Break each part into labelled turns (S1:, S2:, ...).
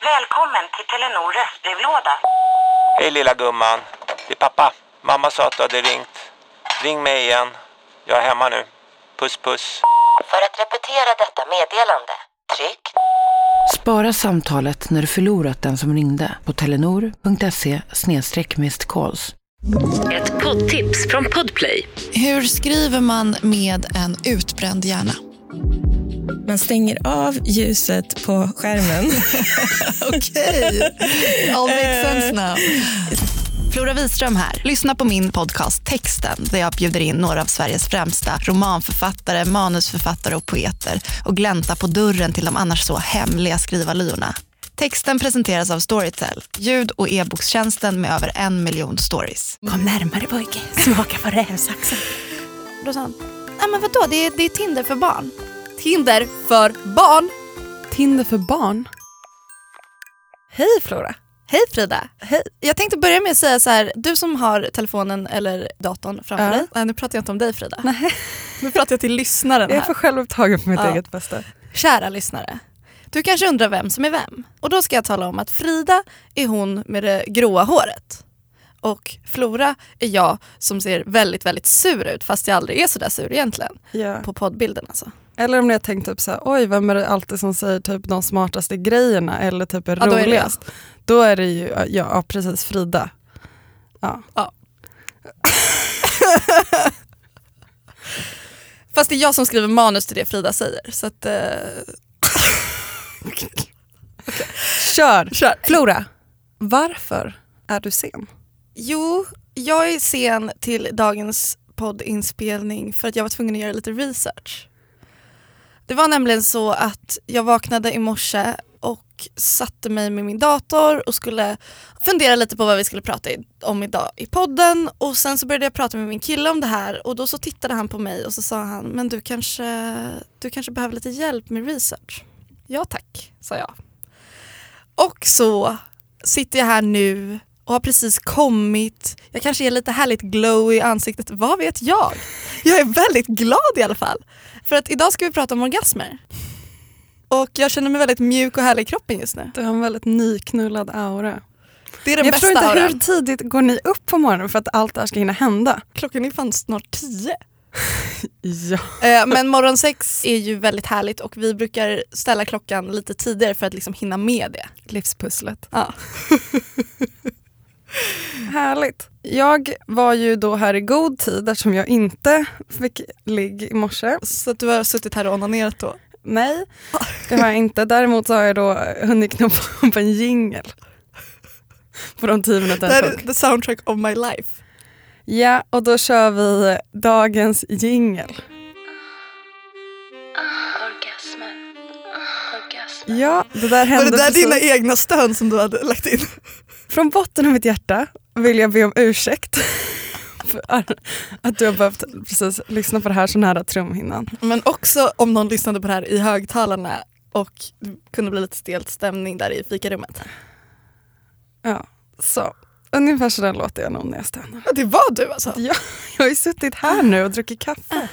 S1: Välkommen till Telenor röstbrevlåda.
S2: Hej lilla gumman, det är pappa. Mamma sa att du hade ringt. Ring mig igen. Jag är hemma nu. Puss puss.
S1: För att repetera detta meddelande, tryck.
S3: Spara samtalet när du förlorat den som ringde på telenor.se/missed-calls.
S4: Ett poddtips från Podplay.
S5: Hur skriver man med en utbränd hjärna?
S6: Man stänger av ljuset på skärmen.
S5: Okej, all makes sense now. Flora Wiström här. Lyssna på min podcast Texten där jag bjuder in några av Sveriges främsta romanförfattare, manusförfattare och poeter och glänta på dörren till de annars så hemliga skrivarlyorna. Texten presenteras av Storytel, ljud- och e-bokstjänsten med över 1 miljon stories.
S6: Kom närmare pojke, smaka på rävsaxen.
S7: Då sa han, nej men vadå, det är Tinder för barn. Tinder för barn?
S8: Tinder för barn?
S7: Hej Flora. Hej Frida. Hej. Jag tänkte börja med att säga så här, du som har telefonen eller datorn framför dig. Nej, nu pratar jag inte om dig Frida.
S8: Nej.
S7: Nu pratar jag till lyssnaren här.
S8: Jag är för självupptagen på mitt eget bästa.
S7: Kära lyssnare. Du kanske undrar vem som är vem. Och då ska jag tala om att Frida är hon med det gråa håret. Och Flora är jag som ser väldigt, väldigt sur ut. Fast jag aldrig är så där sur egentligen.
S8: Ja.
S7: På poddbilden alltså.
S8: Eller om jag tänkt typ så här, oj, vem är det alltid som säger typ de smartaste grejerna eller typ är roligast? Då är det ju, ja precis, Frida. Ja.
S7: Fast det är jag som skriver manus till det Frida säger. Så att...
S8: Okay. Kör. Flora, varför är du sen?
S7: Jo, jag är sen till dagens poddinspelning för att jag var tvungen att göra lite research. Det var nämligen så att jag vaknade i morse och satte mig med min dator och skulle fundera lite på vad vi skulle prata om idag i podden. Och sen så började jag prata med min kille om det här och då så tittade han på mig och så sa han, men du kanske behöver lite hjälp med research. Ja tack, sa jag. Och så sitter jag här nu och har precis kommit. Jag kanske är lite härligt glow i ansiktet. Vad vet jag? Jag är väldigt glad i alla fall. För att idag ska vi prata om orgasmer. Och jag känner mig väldigt mjuk och härlig i kroppen just nu.
S8: Du har en väldigt nyknullad aura.
S7: Det är den
S8: jag
S7: bästa
S8: förstår inte
S7: auran.
S8: hur tidigt går ni upp på morgonen för att allt det här ska hinna hända?
S7: Klockan är fan snart 10.
S8: Ja.
S7: Men morgon 6 är ju väldigt härligt och vi brukar ställa klockan lite tidigare för att liksom hinna med det.
S8: Livspusslet.
S7: Ja.
S8: Härligt. Jag var ju då här i god tid eftersom jag inte fick ligg i morse.
S7: Så att du har suttit här och onanerat då?
S8: Nej, det har jag inte. Däremot så har jag då hunnit knoppa upp en jingle på de 10 minuterna.
S7: Det är the soundtrack of my life.
S8: Ja, och då kör vi dagens jingle.
S4: Orgasmen.
S8: Ja, det där hände.
S7: Var det där
S8: precis.
S7: dina egna stön som du hade lagt in?
S8: Från botten av mitt hjärta vill jag be om ursäkt för att du har behövt precis lyssna på det här så nära trumhinnan.
S7: Men också om någon lyssnade på det här i högtalarna och det kunde bli lite stelt stämning där i fikarummet.
S8: Ja, så ungefär så där låter jag nog när jag stönar.
S7: Ja, det var du alltså?
S8: Ja, jag har ju suttit här nu och druckit kaffe.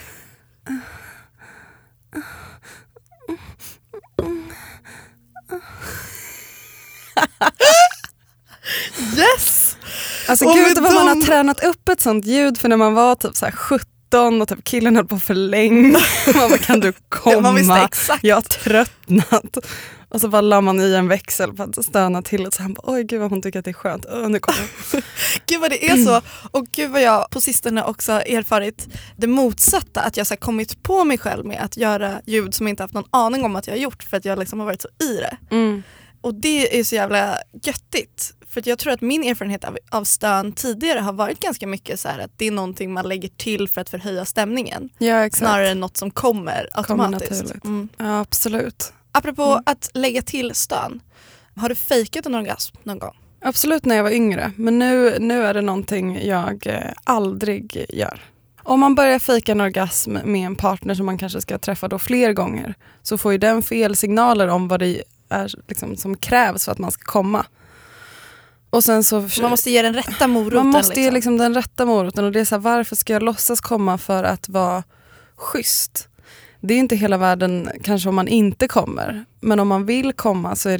S7: Yes!
S8: Alltså
S7: Och
S8: gud
S7: med
S8: vad man
S7: dem-
S8: har tränat upp ett sånt ljud för när man var typ så här 17 och typ killen höll på för länge. Man bara, kan du komma?
S7: Man visste exakt.
S8: Jag har tröttnat. Och så bara la man i en växel för att stöna till och så han bara, oj gud vad hon tycker att det är skönt. Nu kommer jag.
S7: Gud vad det är så. Och gud vad jag på sistone också erfarit det motsatta. Att jag så här kommit på mig själv med att göra ljud som jag inte haft någon aning om att jag har gjort. För att jag liksom har varit så i det.
S8: Mm.
S7: Och det är så jävla göttigt. För att jag tror att min erfarenhet av stön tidigare har varit ganska mycket så här att det är någonting man lägger till för att förhöja stämningen.
S8: Ja, exakt.
S7: Snarare än något som kommer automatiskt.
S8: naturligt.
S7: Mm.
S8: Ja, absolut.
S7: Apropå att lägga till stön. Har du fejkat en orgasm någon gång?
S8: Absolut när jag var yngre. Men nu är det någonting jag aldrig gör. Om man börjar fejka en orgasm med en partner som man kanske ska träffa då fler gånger så får ju den fel signaler om vad det är liksom, som krävs för att man ska komma. Och sen så
S7: Man måste ge den rätta moroten.
S8: Man måste ge liksom den rätta moroten och det är så här, varför ska jag låtsas komma för att vara schysst? Det är inte hela världen kanske om man inte kommer. Men om man vill komma så är det ju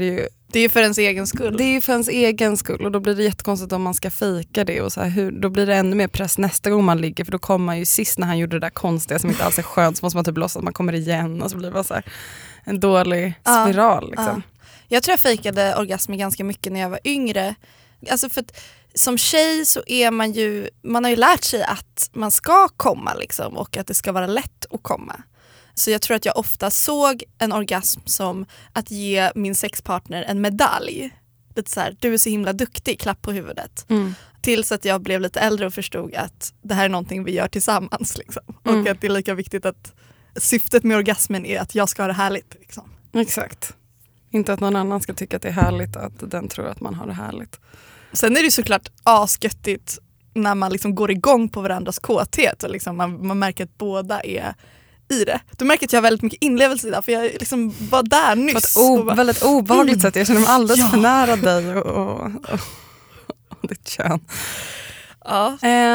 S7: Det är ju för ens egen skull.
S8: Det är ju för ens egen skull och då blir det jättekonstigt om man ska fika det och så här, då blir det ännu mer press nästa gång man ligger, för då kommer man ju sist när han gjorde det där konstiga som inte alls är skönt, så måste man typ låtsas att man kommer igen och så blir det bara så här en dålig spiral liksom.
S7: Jag tror jag fejkade orgasmer ganska mycket när jag var yngre. Alltså för att som tjej så är man har ju lärt sig att man ska komma liksom, och att det ska vara lätt att komma. Så jag tror att jag ofta såg en orgasm som att ge min sexpartner en medalj. Lite så här, du är så himla duktig, klapp på huvudet. Tills att jag blev lite äldre och förstod att det här är någonting vi gör tillsammans. Liksom. Och att det är lika viktigt att syftet med orgasmen är att jag ska ha det härligt. Liksom.
S8: Exakt. Inte att någon annan ska tycka att det är härligt, att den tror att man har det härligt.
S7: Sen är det såklart asgöttigt när man liksom går igång på varandras kåthet och liksom man märker att båda är i det. Du märker att jag har väldigt mycket inlevelse i det, för jag liksom var där nyss.
S8: På ett väldigt obehagligt sätt. Jag känner mig alldeles för nära dig och ditt kön.
S7: Ja.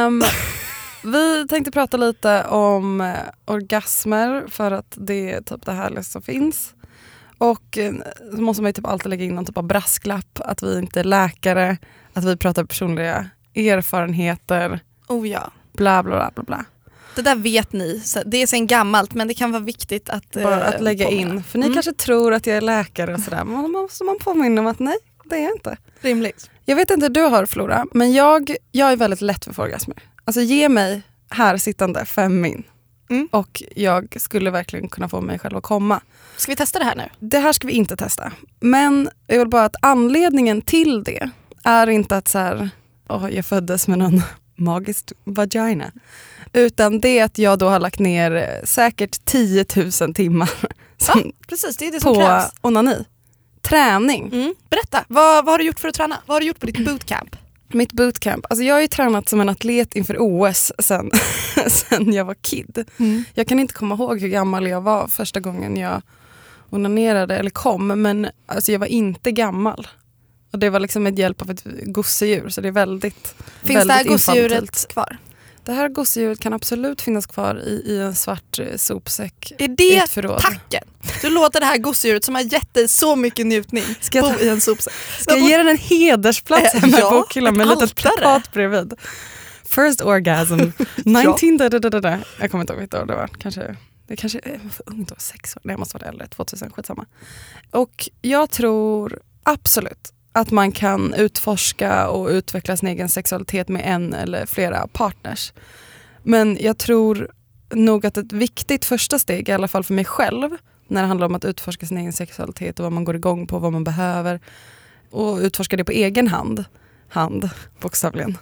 S8: Vi tänkte prata lite om orgasmer för att det är typ det härligaste som finns. Och så måste man ju typ alltid lägga in någon typ av brasklapp, att vi inte är läkare, att vi pratar personliga erfarenheter.
S7: Oh ja.
S8: Bla bla bla bla bla.
S7: Det där vet ni, det är sen gammalt, men det kan vara viktigt att
S8: lägga in. För ni kanske tror att jag är läkare och sådär, men då måste man påminna om att nej, det är jag inte.
S7: Rimligt.
S8: Jag vet inte hur du har, Flora, men jag är väldigt lätt för orgasmer. Alltså ge mig här sittande 5 min. Och jag skulle verkligen kunna få mig själv att komma.
S7: Ska vi testa det här nu?
S8: Det här ska vi inte testa. Men jag vill bara att anledningen till det är inte att så här, jag föddes med någon magisk vagina. Utan det är att jag då har lagt ner säkert 10 000 timmar
S7: precis, det är det som
S8: på
S7: krävs.
S8: onani. Träning.
S7: Berätta, vad har du gjort för att träna? Vad har du gjort på ditt bootcamp?
S8: Mitt bootcamp. Alltså jag har ju tränat som en atlet inför OS sen jag var kid. Jag kan inte komma ihåg hur gammal jag var första gången jag onanerade eller kom. Men alltså jag var inte gammal. Och det var liksom med hjälp av ett gosedjur. Så det är väldigt
S7: Finns det här gosedjuret kvar?
S8: Det här gosedjuret kan absolut finnas kvar i en svart sopsäck.
S7: Är det tacken? Du låter det här gosedjuret som har gett dig så mycket njutning bo i en sopsäck.
S8: Ska jag ge den en hedersplats hemma i bokhyllan med ett litet plakat bredvid? First orgasm. 19... Jag kommer inte ihåg vilket år det var. Det kanske är för ungt då, 6 år. Nej, jag måste vara äldre. 2000, skitsamma. Och jag tror absolut att man kan utforska och utveckla sin egen sexualitet med en eller flera partners. Men jag tror nog att ett viktigt första steg, i alla fall för mig själv, när det handlar om att utforska sin egen sexualitet och vad man går igång på, vad man behöver, och utforska det på egen hand, bokstavligen.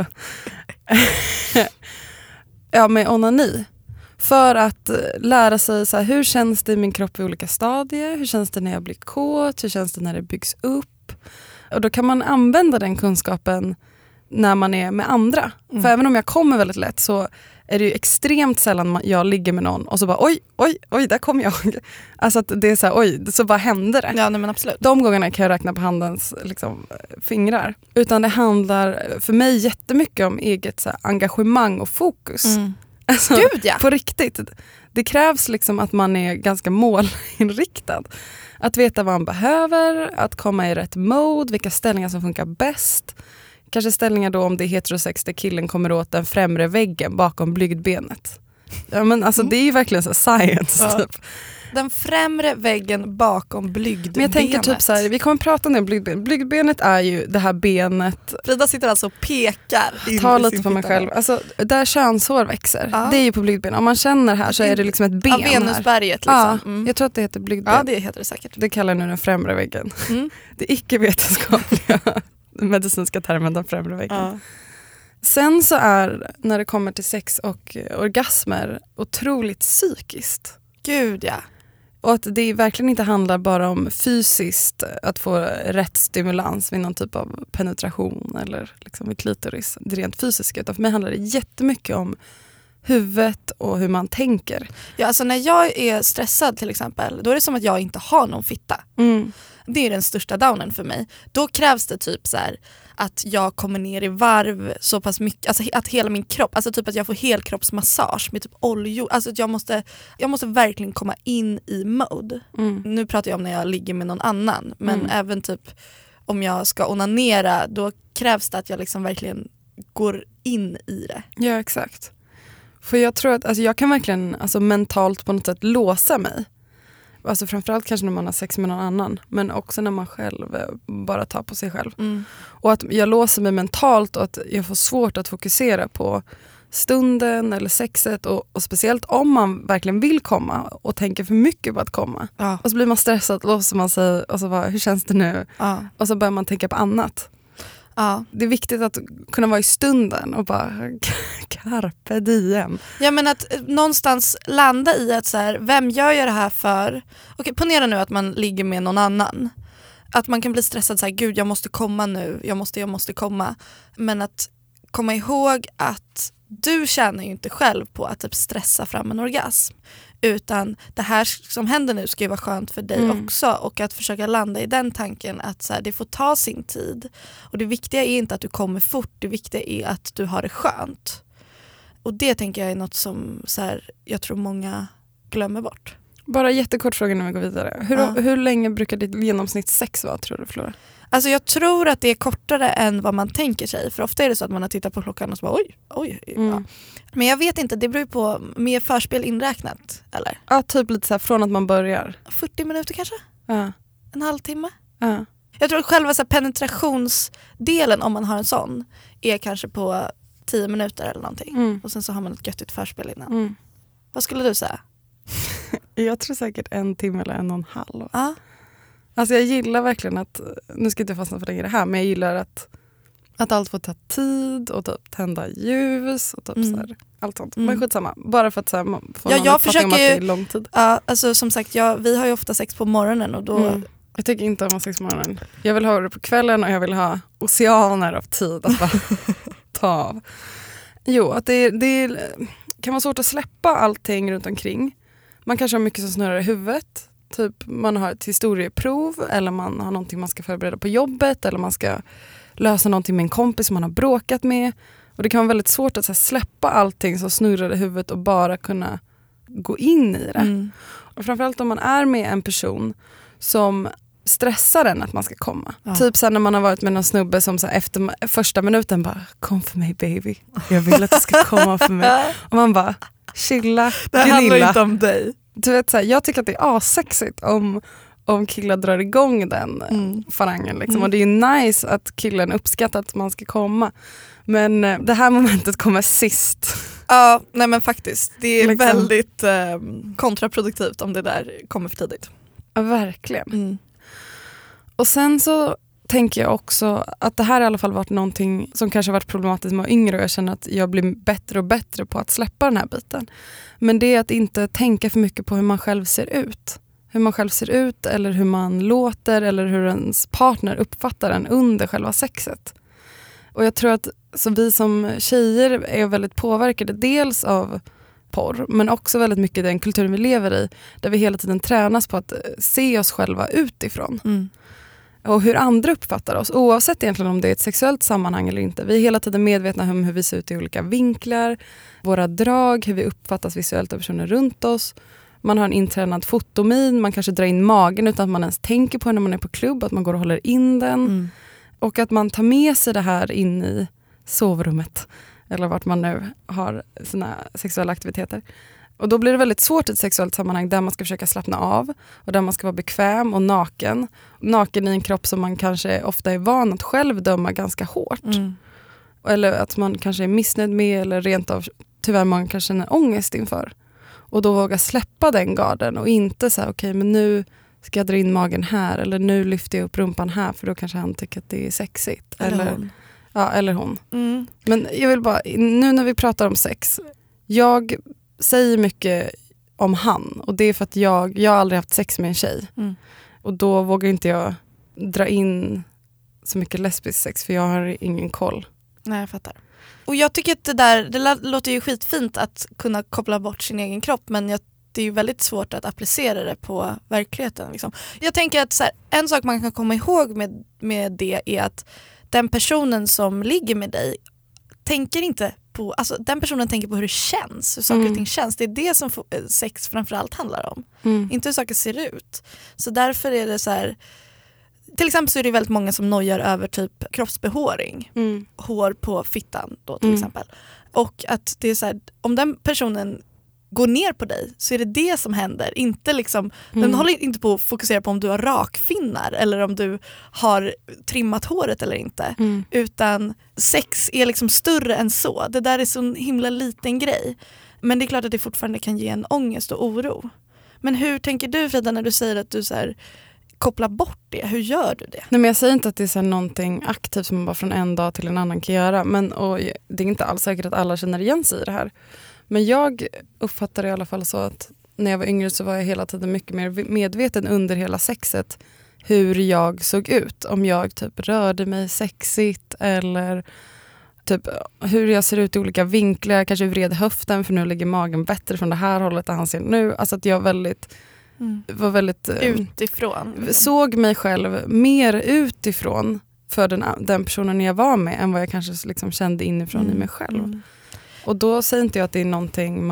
S8: Ja, med onani. För att lära sig så här, hur känns det i min kropp i olika stadier, hur känns det när jag blir kåt, hur känns det när det byggs upp. Och då kan man använda den kunskapen när man är med andra. För även om jag kommer väldigt lätt så är det ju extremt sällan jag ligger med någon och så bara oj, där kom jag. Alltså att det är så här, så bara händer det.
S7: Ja, nej, men absolut.
S8: De gångerna kan jag räkna på handens liksom, fingrar. Utan det handlar för mig jättemycket om eget så här, engagemang och fokus. Alltså,
S7: Gud, ja.
S8: På riktigt. Det krävs liksom att man är ganska målinriktad. Att veta vad man behöver, att komma i rätt mode, vilka ställningar som funkar bäst. Kanske ställningar då om det är heterosex där killen kommer åt den främre väggen bakom blygdbenet. Ja, men alltså det är ju verkligen så science typ.
S7: Den främre väggen bakom blygdbenet.
S8: Men jag tänker typ så här, vi kommer prata om det blygdbenet. Blygdbenet är ju det här benet.
S7: Frida sitter alltså och pekar in
S8: ta
S7: i
S8: lite
S7: sin
S8: på mig
S7: fitta.
S8: själv. Alltså där könshår växer. Det är ju på blygdbenet. Om man känner här så är det liksom ett ben här.
S7: Venusberget liksom.
S8: Ja, jag tror att det heter blygdben.
S7: Ja, det heter det säkert.
S8: Det kallar jag nu den främre väggen. Det icke-vetenskapliga medicinska termen, den främre väggen. Sen så är, när det kommer till sex och orgasmer, otroligt psykiskt.
S7: Gud, ja.
S8: Och att det verkligen inte handlar bara om fysiskt att få rätt stimulans vid någon typ av penetration eller liksom vid klitoris, det rent fysiska. Utan för mig handlar det jättemycket om huvudet och hur man tänker.
S7: Ja, alltså när jag är stressad till exempel, då är det som att jag inte har någon fitta. Det är den största downen för mig. Då krävs det typ så här att jag kommer ner i varv så pass mycket, alltså att hela min kropp, alltså typ att jag får helkroppsmassage med typ oljor, alltså att jag måste verkligen komma in i mode. Nu pratar jag om när jag ligger med någon annan, men även typ om jag ska onanera, då krävs det att jag liksom verkligen går in i det.
S8: Ja, exakt. För jag tror att jag kan verkligen mentalt på något sätt låsa mig. Alltså framförallt kanske när man har sex med någon annan, men också när man själv bara tar på sig själv. Och att jag låser mig mentalt och att jag får svårt att fokusera på stunden eller sexet och speciellt om man verkligen vill komma och tänker för mycket på att komma. Ja. Och så blir man stressad, låser man sig och så bara, hur känns det nu? Ja. Och så börjar man tänka på annat. Ja. Det är viktigt att kunna vara i stunden och bara carpe diem.
S7: Ja, men att någonstans landa i att så här, vem gör jag det här för? Okej, ponera nu att man ligger med någon annan. Att man kan bli stressad så här, gud jag måste komma nu, jag måste komma. Men att komma ihåg att du tjänar ju inte själv på att typ stressa fram en orgasm. Utan det här som händer nu ska ju vara skönt för dig också. Och att försöka landa i den tanken att så här, det får ta sin tid. Och det viktiga är inte att du kommer fort, det viktiga är att du har det skönt. Och det tänker jag är något som så här, jag tror många glömmer bort.
S8: Bara jättekort fråga när vi går vidare. Hur länge brukar ditt genomsnitt sex vara, tror du, Flora?
S7: Alltså jag tror att det är kortare än vad man tänker sig. För ofta är det så att man har tittat på klockan och så bara oj. Ja. Men jag vet inte, det beror ju på med förspel inräknat, eller?
S8: Ja, typ lite så här från att man börjar.
S7: 40 minuter kanske?
S8: Ja.
S7: En halvtimme?
S8: Ja.
S7: Jag tror att själva så här penetrationsdelen, om man har en sån, är kanske på 10 minuter eller någonting. Och sen så har man ett göttigt förspel innan. Vad skulle du säga?
S8: Jag tror säkert 1 timme eller 1,5.
S7: Ja.
S8: Alltså jag gillar verkligen att, nu ska jag inte fastna för länge det här, men jag gillar att allt får ta tid och typ tända ljus och typ så här, allt sånt. Men skitsamma, bara för att så här, få någon uppfattning om att det är lång tid.
S7: Ja, alltså som sagt, vi har ju ofta sex på morgonen och då...
S8: Jag tycker inte om att ha sex på morgonen. Jag vill ha det på kvällen och jag vill ha oceaner av tid att bara ta av. Jo, att det kan vara svårt att släppa allting runt omkring. Man kanske har mycket som snurrar i huvudet. Typ man har ett historieprov eller man har någonting man ska förbereda på jobbet eller man ska lösa någonting med en kompis som man har bråkat med. Och det kan vara väldigt svårt att så här, släppa allting som snurrar i huvudet och bara kunna gå in i det. Och framförallt om man är med en person som stressar en att man ska komma. Ja. Typ så här, när man har varit med någon snubbe som så här, efter första minuten bara, kom för mig baby. Jag vill att du ska komma för mig. Och man bara, chilla,
S7: det handlar inte om dig.
S8: Du vet, så här, jag tycker att det är asexigt om killar drar igång den farangen. Liksom. Och det är nice att killen uppskattar att man ska komma. Men det här momentet kommer sist.
S7: Ja, nej men faktiskt. Det är
S8: liksom
S7: väldigt kontraproduktivt om det där kommer för tidigt.
S8: Ja, verkligen. Och sen så tänker jag också att det här i alla fall varit någonting som kanske varit problematiskt med yngre och jag känner att jag blir bättre och bättre på att släppa den här biten. Men det är att inte tänka för mycket på hur man själv ser ut. Hur man själv ser ut eller hur man låter eller hur ens partner uppfattar en under själva sexet. Och jag tror att så vi som tjejer är väldigt påverkade dels av porr men också väldigt mycket den kulturen vi lever i där vi hela tiden tränas på att se oss själva utifrån. Och hur andra uppfattar oss, oavsett egentligen om det är ett sexuellt sammanhang eller inte. Vi är hela tiden medvetna om hur vi ser ut i olika vinklar, våra drag, hur vi uppfattas visuellt av personer runt oss. Man har en intränad fotomin, man kanske drar in magen utan att man ens tänker på när man är på klubb, att man går och håller in den. Och att man tar med sig det här in i sovrummet eller vart man nu har sina sexuella aktiviteter. Och då blir det väldigt svårt i ett sexuellt sammanhang där man ska försöka slappna av och där man ska vara bekväm och naken. Naken i en kropp som man kanske ofta är van att själv döma ganska hårt. Eller att man kanske är missnöjd med eller rent av tyvärr man kanske känner ångest inför. Och då våga släppa den garden och inte säga okej, men nu ska jag dra in magen här eller nu lyfter jag upp rumpan här för då kanske han tycker att det är sexigt. Eller hon. Men jag vill bara, nu när vi pratar om sex, jag säger mycket om han och det är för att jag har aldrig haft sex med en tjej. Och då vågar inte jag dra in så mycket lesbisk sex för jag har ingen koll.
S7: Nej, jag fattar. Och jag tycker att det låter ju skitfint att kunna koppla bort sin egen kropp, men jag det är ju väldigt svårt att applicera det på verkligheten. Liksom. Jag tänker att så här, en sak man kan komma ihåg med det är att den personen som ligger med dig tänker inte på, alltså den personen tänker på hur det känns, hur saker och ting känns. Det är det som sex framförallt handlar om. Inte hur saker ser ut. Så därför är det så här, till exempel så är det väldigt många som nojar över typ kroppsbehåring. Hår på fittan då till exempel. Och att det är så här, om den personen går ner på dig så är det som händer. Inte liksom, den håller inte på att fokusera på om du har rakfinnar eller om du har trimmat håret eller inte. Utan sex är liksom större än så. Det där är så en himla liten grej. Men det är klart att det fortfarande kan ge en ångest och oro. Men hur tänker du, Frida, när du säger att du så här, kopplar bort det? Hur gör du det?
S8: Nej, men jag säger inte att det är så här någonting aktivt som man bara från en dag till en annan kan göra. Men, och det är inte alls säkert att alla känner igen sig i det här. Men jag uppfattar i alla fall så att när jag var yngre så var jag hela tiden mycket mer medveten under hela sexet hur jag såg ut. Om jag typ rörde mig sexigt eller typ hur jag ser ut i olika vinklar. Jag kanske vred höften för nu ligger magen bättre från det här hållet än han ser nu. Alltså att jag var väldigt
S7: utifrån.
S8: Såg mig själv mer utifrån för den personen jag var med än vad jag kanske liksom kände inifrån i mig själv. Och då säger inte jag att det är någonting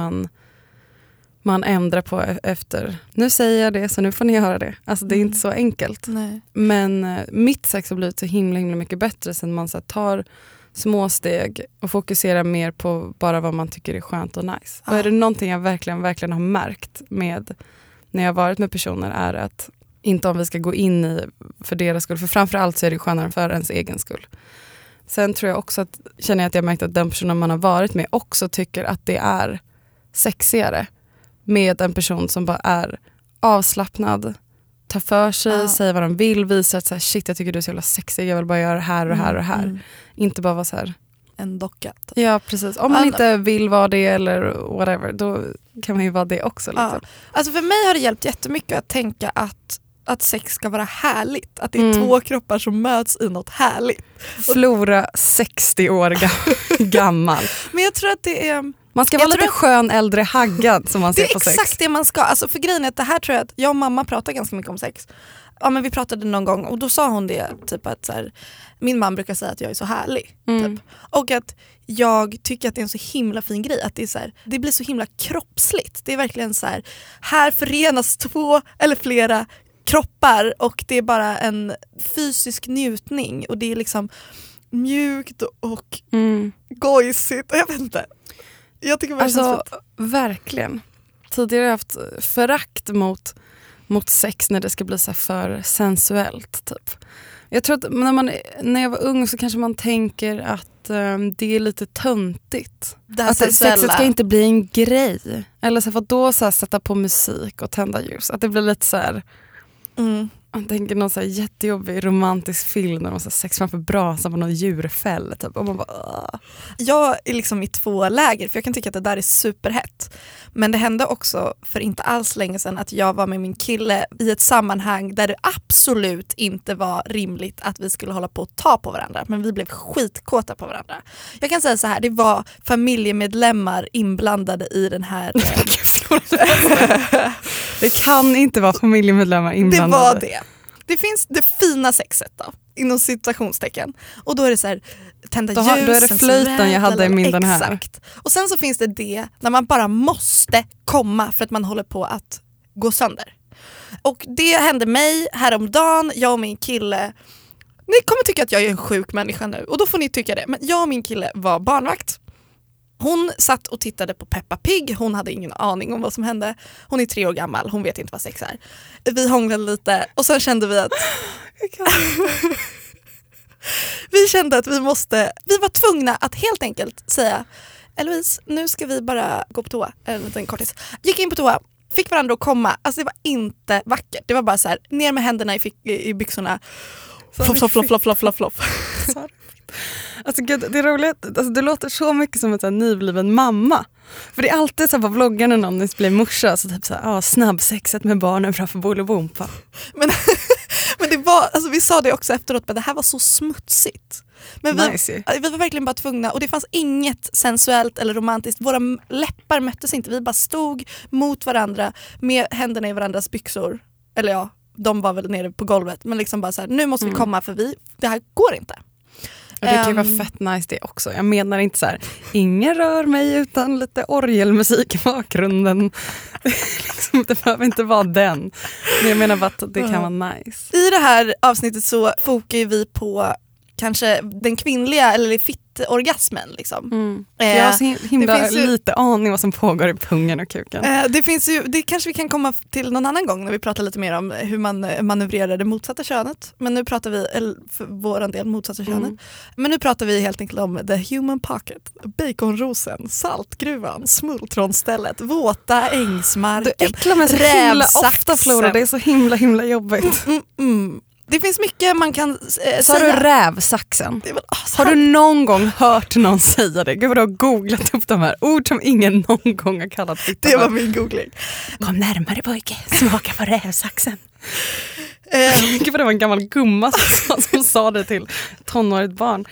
S8: man ändrar på efter. Nu säger jag det så nu får ni höra det. Alltså det är inte så enkelt.
S7: Nej.
S8: Men mitt sex har blivit så himla mycket bättre sen man så här, tar små steg och fokuserar mer på bara vad man tycker är skönt och nice. Och är det någonting jag verkligen har märkt med när jag har varit med personer är att inte om vi ska gå in i för deras skull. För framförallt så är det skönare för ens egen skull. Sen tror jag också känner jag att jag märkt att den personen man har varit med också tycker att det är sexigare med en person som bara är avslappnad, tar för sig, säger vad de vill, visar att så här, shit jag tycker du är så jävla sexig, jag vill bara göra det här och här och här. Inte bara vara så här
S7: en docka.
S8: Ja, precis. Om man inte vill vara det eller whatever, då kan man ju vara det också. Liksom.
S7: Ja. Alltså för mig har det hjälpt jättemycket att tänka att sex ska vara härligt. Att det är två kroppar som möts i något härligt.
S8: Flora 60 år gammal.
S7: Men jag tror att det är...
S8: Man ska vara lite skön äldre haggad som man ser på sex.
S7: Det är exakt det man ska. Alltså för grejen är att det här tror jag att jag och mamma pratar ganska mycket om sex. Ja, men vi pratade någon gång och då sa hon det typ att så här, min man brukar säga att jag är så härlig typ. Och att jag tycker att det är en så himla fin grej att det är så här, det blir så himla kroppsligt. Det är verkligen så här förenas två eller flera kroppar och det är bara en fysisk njutning och det är liksom mjukt och gojsigt. Jag vet inte. Jag tycker
S8: alltså verkligen. Tidigare har jag haft förakt mot sex när det ska bli så för sensuellt typ. Jag tror att när jag var ung så kanske man tänker att det är lite töntigt. Att sexet ska inte bli en grej. Eller så för då så här, sätta på musik och tända ljus. Att det blir lite så här man tänker någon så här jättejobbig romantisk film när man har sex framför brasan på någon djurfäll typ. Och man bara
S7: Jag är liksom i två läger för jag kan tycka att det där är superhett. Men det hände också för inte alls länge sedan att jag var med min kille i ett sammanhang där det absolut inte var rimligt att vi skulle hålla på att ta på varandra. Men vi blev skitkåta på varandra. Jag kan säga så här, det var familjemedlemmar inblandade i den här...
S8: Det kan inte vara familjemedlemmar inblandade.
S7: Det var det. Det finns det fina sexet då, inom citationstecken. Och då är det så här, tända ljus.
S8: Då är det flöjten jag hade i min den här.
S7: Exakt. Och sen så finns det när man bara måste komma för att man håller på att gå sönder. Och det hände mig häromdagen, jag och min kille. Ni kommer tycka att jag är en sjuk människa nu. Och då får ni tycka det. Men jag och min kille var barnvakt. Hon satt och tittade på Peppa Pig. Hon hade ingen aning om vad som hände. Hon är 3 år gammal. Hon vet inte vad sex är. Vi hånglade lite. Och sen kände vi att... vi kände att vi var tvungna att helt enkelt säga Eloise, nu ska vi bara gå på toa. En liten kortis. Gick in på toa. Fick varandra att komma. Alltså det var inte vackert. Det var bara så här, ner med händerna i byxorna. Floff.
S8: Alltså gud, det är roligt. Alltså, det låter så mycket som en nybliven mamma. För det är alltid så här på vloggar när någon blir morsa. Så typ så här, snabbsexet med barnen framför Bolibompa.
S7: Men Men det var, alltså vi sa det också efteråt, men det här var så smutsigt. Men vi var verkligen bara tvungna, och det fanns inget sensuellt eller romantiskt. Våra läppar möttes inte, vi bara stod mot varandra med händerna i varandras byxor. Eller ja, de var väl nere på golvet, men liksom bara så här, nu måste vi komma för det här går inte.
S8: Och det kan ju vara fett nice det också. Jag menar inte så här, ingen rör mig utan lite orgelmusik i bakgrunden. Det behöver inte vara den. Men jag menar bara att det kan vara nice.
S7: I det här avsnittet så fokar vi på kanske den kvinnliga eller fitt-orgasmen. Liksom.
S8: Jag har så himla lite aning vad som pågår i pungen och kuken.
S7: Det kanske vi kan komma till någon annan gång när vi pratar lite mer om hur man manövrerar det motsatta könet. Men nu pratar vi, eller för våran del motsatta könet. Men nu pratar vi helt enkelt om the human pocket, baconrosen, saltgruvan, smultronstället, våta ängsmarken,
S8: du äcklar mig så himla ofta, Flora. Det är så himla jobbigt.
S7: Det finns mycket man kan säga.
S8: Har du rävsaxen? Har du någon gång hört någon säga det? Gud vad du har googlat upp de här ord som ingen någon gång har kallat fitta.
S7: Det var min googling.
S8: Kom närmare pojke, smaka på rävsaxen. Gud vad det var en gammal gumma som sa det till tonårigt barn.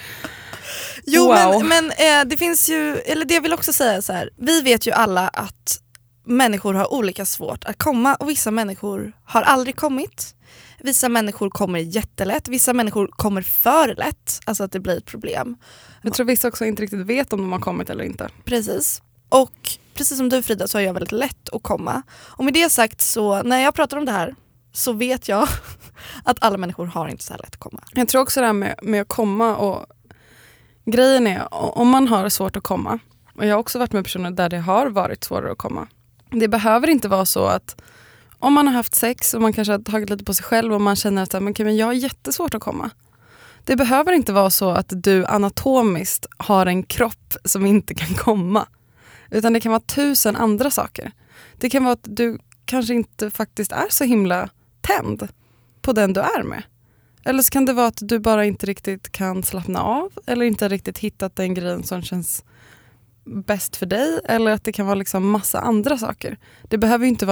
S7: Jo,
S8: wow.
S7: men det finns ju, eller det jag vill också säga så här. Vi vet ju alla att människor har olika svårt att komma, och vissa människor har aldrig kommit. Vissa människor kommer jättelätt, vissa människor kommer för lätt, alltså att det blir ett problem.
S8: Jag tror vissa också inte riktigt vet om de har kommit eller inte.
S7: Precis. Och precis som du, Frida, så är jag väldigt lätt att komma. Och med det sagt, så när jag pratar om det här så vet jag att alla människor har inte så här lätt att komma.
S8: Jag tror också det här med att komma, och grejen är om man har svårt att komma, och jag har också varit med personer där det har varit svårare att komma. Det behöver inte vara så att om man har haft sex och man kanske har tagit lite på sig själv och man känner att men jag har jättesvårt att komma. Det behöver inte vara så att du anatomiskt har en kropp som inte kan komma. Utan det kan vara 1000 andra saker. Det kan vara att du kanske inte faktiskt är så himla tänd på den du är med. Eller så kan det vara att du bara inte riktigt kan slappna av, eller inte riktigt hittat den grejen som känns bäst för dig, eller att det kan vara liksom massa andra saker. Det behöver inte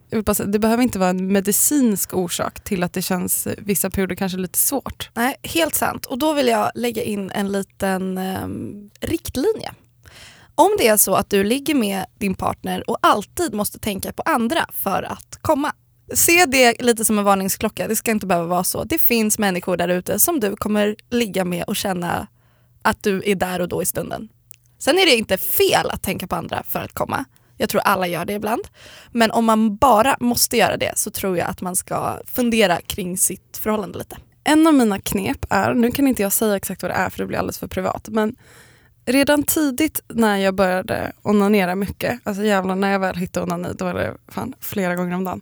S8: vara en medicinsk orsak till att det känns vissa perioder kanske lite svårt.
S7: Nej, helt sant. Och då vill jag lägga in en liten riktlinje. Om det är så att du ligger med din partner och alltid måste tänka på andra för att komma, se det lite som en varningsklocka. Det ska inte behöva vara så. Det finns människor där ute som du kommer ligga med och känna att du är där och då i stunden. Sen är det inte fel att tänka på andra för att komma. Jag tror alla gör det ibland. Men om man bara måste göra det så tror jag att man ska fundera kring sitt förhållande lite.
S8: En av mina knep är, nu kan inte jag säga exakt vad det är för det blir alldeles för privat, men redan tidigt när jag började onanera mycket, alltså jävlar när jag väl hittade onani, då var det fan flera gånger om dagen.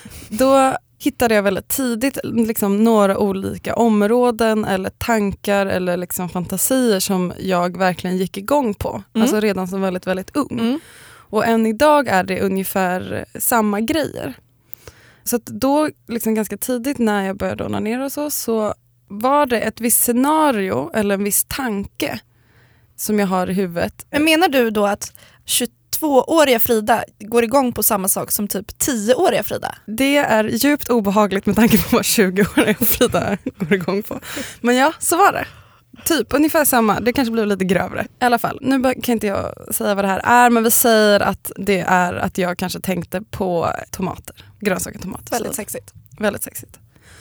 S8: Då hittade jag väldigt tidigt liksom några olika områden eller tankar eller liksom fantasier som jag verkligen gick igång på. Alltså redan som väldigt, väldigt ung. Och än idag är det ungefär samma grejer. Så att då liksom ganska tidigt när jag började onanera så var det ett visst scenario eller en viss tanke som jag har i huvudet.
S7: Men menar du då att 22-åriga Frida går igång på samma sak som typ 10-åriga Frida?
S8: Det är djupt obehagligt med tanke på vad 20-åriga Frida går igång på. Men ja, så var det. Typ ungefär samma, det kanske blev lite grövre. I alla fall, nu kan inte jag säga vad det här är, men vi säger att det är att jag kanske tänkte på tomater. Grönsaker, tomater.
S7: Väldigt sexigt.
S8: Väldigt sexigt.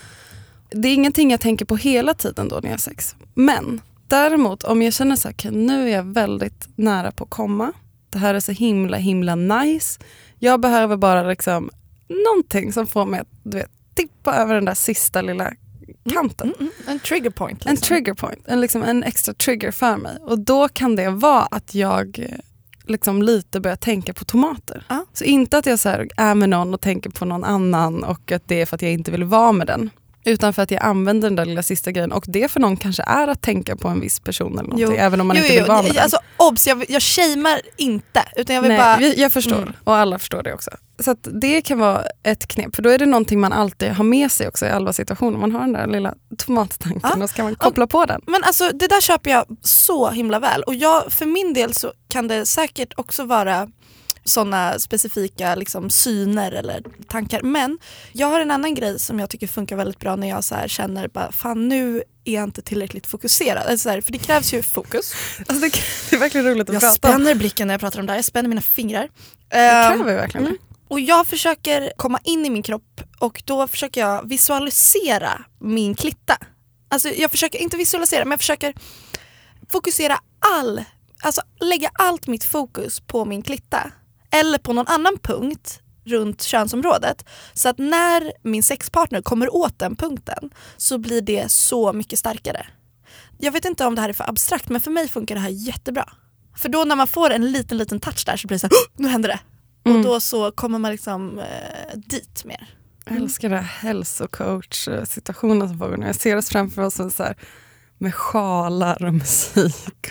S8: Det är ingenting jag tänker på hela tiden då när jag har sex. Men däremot om jag känner så här, nu är jag väldigt nära på att komma. Det här är så himla nice. Jag behöver bara liksom någonting som får mig att tippa över den där sista lilla kanten.
S7: En trigger point. Liksom.
S8: En trigger point. En extra trigger för mig. Och då kan det vara att jag liksom lite börjar tänka på tomater. Så inte att jag så här är med någon och tänker på någon annan och att det är för att jag inte vill vara med den. Utan för att jag använder den där lilla sista grejen. Och det för någon kanske är att tänka på en viss person eller någonting. Även om man inte vill vara med den.
S7: Alltså, obs, jag shamear inte. Utan jag vill
S8: jag förstår. Och alla förstår det också. Så att det kan vara ett knep. För då är det någonting man alltid har med sig också i alla situationer. Man har den där lilla tomattanken och ska man koppla på den.
S7: Men alltså det där köper jag så himla väl. Och för min del så kan det säkert också vara sådana specifika liksom syner eller tankar. Men jag har en annan grej som jag tycker funkar väldigt bra när jag så här känner bara, fan nu är jag inte tillräckligt fokuserad. Alltså så här, för det krävs ju fokus.
S8: Alltså det är verkligen roligt att
S7: jag
S8: prata.
S7: Jag spänner blicken när jag pratar om det här. Jag spänner mina fingrar.
S8: Det kräver verkligen det.
S7: Och jag försöker komma in i min kropp och då försöker jag visualisera min klitta. Alltså jag försöker inte visualisera, men jag försöker fokusera lägga allt mitt fokus på min klitta. Eller på någon annan punkt runt könsområdet. Så att när min sexpartner kommer åt den punkten så blir det så mycket starkare. Jag vet inte om det här är för abstrakt, men för mig funkar det här jättebra. För då när man får en liten touch där så blir det så här, nu händer det. Och då så kommer man liksom dit mer.
S8: Jag älskar det här hälsocoach-situationen som pågår nu. Jag ser oss framför oss så här, med sjalar och musik.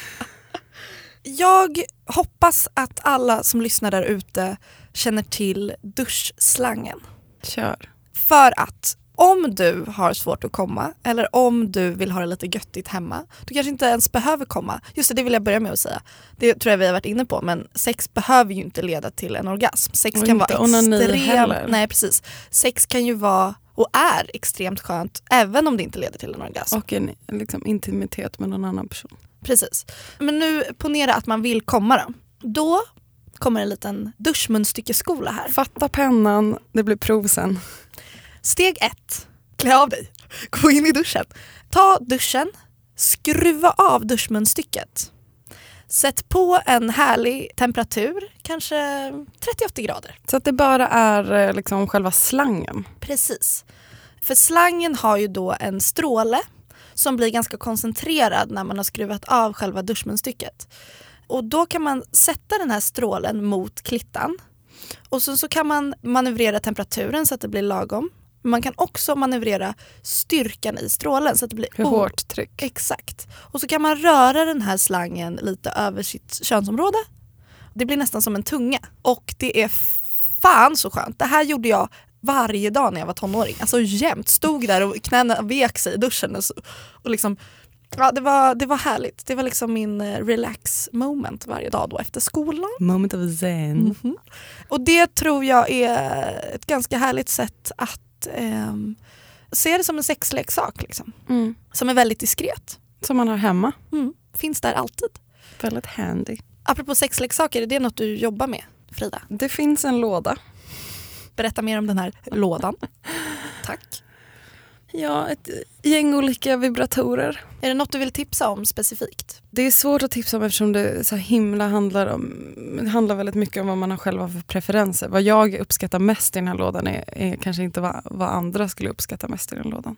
S7: Jag hoppas att alla som lyssnar där ute känner till duschslangen.
S8: Kör.
S7: För att om du har svårt att komma eller om du vill ha det lite göttigt hemma, du kanske inte ens behöver komma. Just det vill jag börja med att säga. Det tror jag vi har varit inne på, men sex behöver ju inte leda till en orgasm. Sex kan vara extremt... Nej, precis. Sex kan ju vara och är extremt skönt även om det inte leder till en orgasm.
S8: Och en liksom, intimitet med någon annan person.
S7: Precis. Men nu ponera att man vill komma då. Då kommer en liten duschmunstyckeskola här.
S8: Fatta pennan, det blir prov sen.
S7: Steg 1. Klä av dig. Gå in i duschen. Ta duschen. Skruva av duschmunstycket. Sätt på en härlig temperatur. Kanske 30-80 grader.
S8: Så att det bara är liksom själva slangen.
S7: Precis. För slangen har ju då en stråle som blir ganska koncentrerad när man har skruvat av själva duschmunstycket. Och då kan man sätta den här strålen mot klittan. Och så kan man manövrera temperaturen så att det blir lagom. Man kan också manövrera styrkan i strålen så att det blir
S8: hårt tryck.
S7: Exakt. Och så kan man röra den här slangen lite över sitt könsområde. Det blir nästan som en tunga. Och det är fan så skönt. Det här gjorde jag varje dag när jag var tonåring. Alltså jämt. Stod där och knäna vek sig i duschen. Och liksom, ja, det var härligt. Det var liksom min relax moment varje dag då efter skolan.
S8: Moment of zen.
S7: Mm-hmm. Och det tror jag är ett ganska härligt sätt att se det som en sexleksak liksom. Som är väldigt diskret.
S8: Som man har hemma.
S7: Finns där alltid.
S8: Väldigt handy.
S7: Apropå sexleksaker, är det något du jobbar med, Frida?
S8: Det finns en låda.
S7: Berätta mer om den här lådan. Tack.
S8: Ja, ett gäng olika vibratorer.
S7: Är det något du vill tipsa om specifikt?
S8: Det är svårt att tipsa om eftersom det så himla handlar väldigt mycket om vad man har själva för preferenser. Vad jag uppskattar mest i den här lådan är kanske inte vad andra skulle uppskatta mest i den lådan.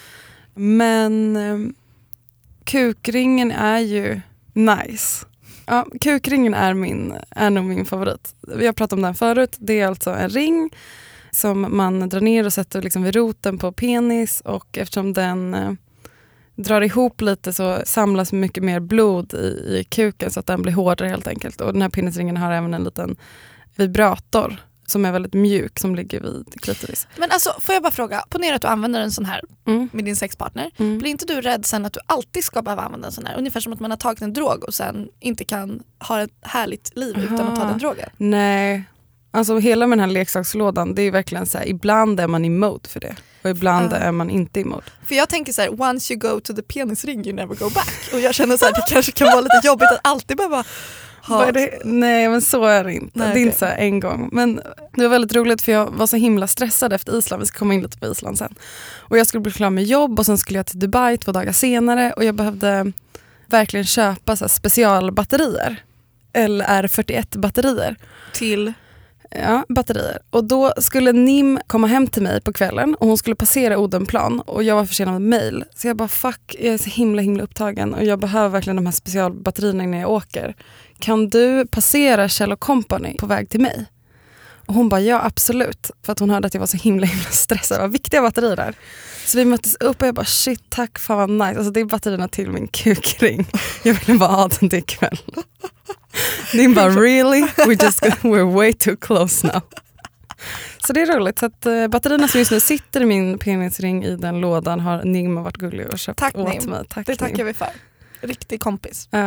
S8: Men kukringen är ju nice. Ja, kukringen är nog min favorit. Vi har pratat om den förut. Det är alltså en ring som man drar ner och sätter liksom vid roten på penis, och eftersom den drar ihop lite så samlas mycket mer blod i kuken så att den blir hårdare helt enkelt. Och den här penisringen har även en liten vibrator som är väldigt mjuk som ligger vid klitoris.
S7: Men alltså, får jag bara fråga, ponera att du använder en sån här med din sexpartner. Blir inte du rädd sen att du alltid ska behöva använda en sån här? Ungefär som att man har tagit en drog och sen inte kan ha ett härligt liv utan att ta den drogen.
S8: Nej, alltså hela med den här leksakslådan, det är verkligen så här, ibland är man i mode för det. Och ibland är man inte i mode.
S7: För jag tänker så här, once you go to the penisring you never go back. Och jag känner så här, det kanske kan vara lite jobbigt att alltid behöva ha...
S8: Nej, men så är det inte. Nej, det är inte så här en gång. Men det var väldigt roligt för jag var så himla stressad efter Island. Vi ska komma in lite på Island sen. Och jag skulle bli klar med jobb och sen skulle jag till Dubai 2 dagar senare. Och jag behövde verkligen köpa så här specialbatterier. LR41-batterier.
S7: Till...
S8: Ja, batterier. Och då skulle Nim komma hem till mig på kvällen och hon skulle passera Odenplan och jag var försenad med mail. Så jag bara fuck, jag är så himla upptagen och jag behöver verkligen de här specialbatterierna när jag åker. Kan du passera Kjell & Company på väg till mig? Och hon bara ja, absolut. För att hon hörde att jag var så himla stressad. Det var viktiga batterier där. Så vi möttes upp och jag bara shit, tack, fan vad nice. Alltså det är batterierna till min kukring. Jag ville bara ha den till ikväll. Nim bara really? We're way too close now. Så det är roligt. Så att batterierna som just nu sitter i min penisring i den lådan har Nim varit gullig och köpt åt mig.
S7: Tack, det tackar vi för. Riktig kompis.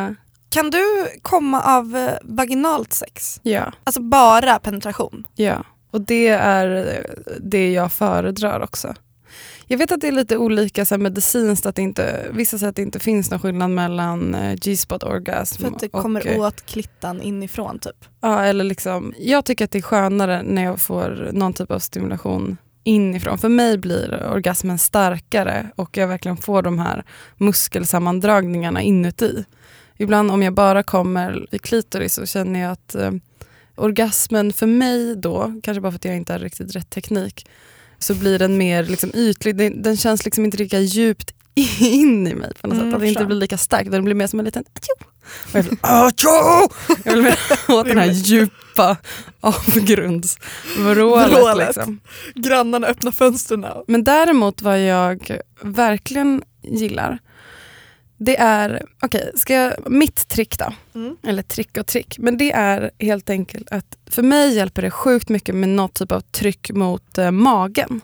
S7: Kan du komma av vaginalt sex?
S8: Ja.
S7: Alltså bara penetration?
S8: Ja, och det är det jag föredrar också. Jag vet att det är lite olika så här, medicinskt, att vissa säger att det inte finns någon skillnad mellan G-spot orgasm.
S7: För att det kommer åt klittan inifrån typ?
S8: Ja, eller liksom, jag tycker att det är skönare när jag får någon typ av stimulation inifrån. För mig blir orgasmen starkare och jag verkligen får de här muskelsammandragningarna inuti. Ibland om jag bara kommer i klitoris så känner jag att orgasmen för mig då, kanske bara för att jag inte har riktigt rätt teknik, så blir den mer liksom ytlig. Den känns liksom inte lika djupt in i mig på något sätt. Att den inte blir lika stark. Den blir mer som en liten jag vill mer åt den här djupa avgrundsvrålet. Liksom.
S7: Grannarna öppnar fönstren.
S8: Men däremot vad jag verkligen gillar, det är, mitt trick då, eller trick och trick, men det är helt enkelt att för mig hjälper det sjukt mycket med något typ av tryck mot magen.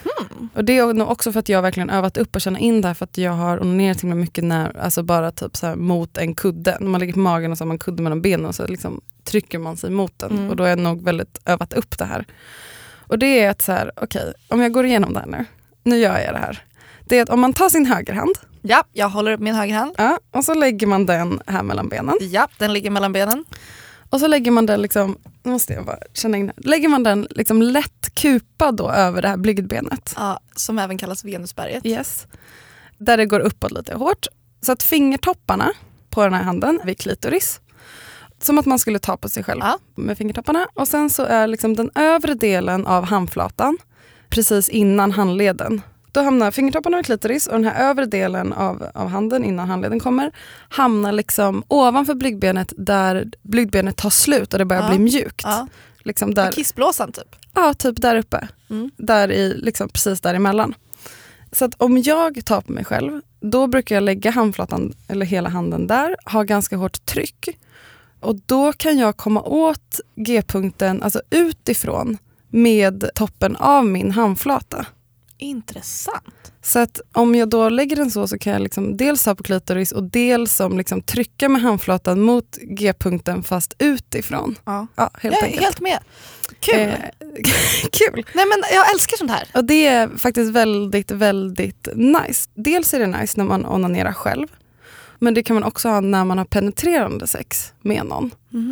S8: Och det är nog också för att jag verkligen övat upp och känna in det här, för att jag har onanerat till mycket alltså bara typ så här mot en kudde. När man ligger på magen och så har man kudde mellan benen och så liksom trycker man sig mot den. Och då är jag nog väldigt övat upp det här. Och det är att så här, om jag går igenom det här nu gör jag det här. Det är att om man tar sin högerhand.
S7: Ja, jag håller upp min högerhand.
S8: Ja, och så lägger man den här mellan benen.
S7: Ja, den ligger mellan benen.
S8: Och så lägger man den liksom, nu måste jag bara känna in här. Lägger man den liksom lätt kupad då över det här blygdbenet.
S7: Ja, som även kallas venusberget.
S8: Yes. Där det går uppåt lite hårt. Så att fingertopparna på den här handen vid klitoris. Som att man skulle ta på sig själv med fingertopparna. Och sen så är liksom den övre delen av handflatan precis innan handleden. Då hamnar fingertopparna vid klitoris och den här övre delen av handen innan handleden kommer hamnar liksom ovanför blygdbenet där blygdbenet tar slut och det börjar bli mjukt.
S7: Ja.
S8: Liksom där,
S7: kissblåsan typ?
S8: Ja, typ där uppe. Där i, liksom precis däremellan. Så att om jag tar på mig själv, då brukar jag lägga handflatan eller hela handen där, ha ganska hårt tryck. Och då kan jag komma åt G-punkten, alltså utifrån, med toppen av min handflata.
S7: Intressant.
S8: Så att om jag då lägger den så kan jag liksom dels ha på klitoris och dels som liksom trycka med handflatan mot G-punkten fast utifrån.
S7: Ja,
S8: helt
S7: jag är
S8: enkelt.
S7: helt med. Kul.
S8: Kul.
S7: Nej, men jag älskar sånt här.
S8: Och det är faktiskt väldigt, väldigt nice. Dels är det nice när man onanerar själv. Men det kan man också ha när man har penetrerande sex med någon.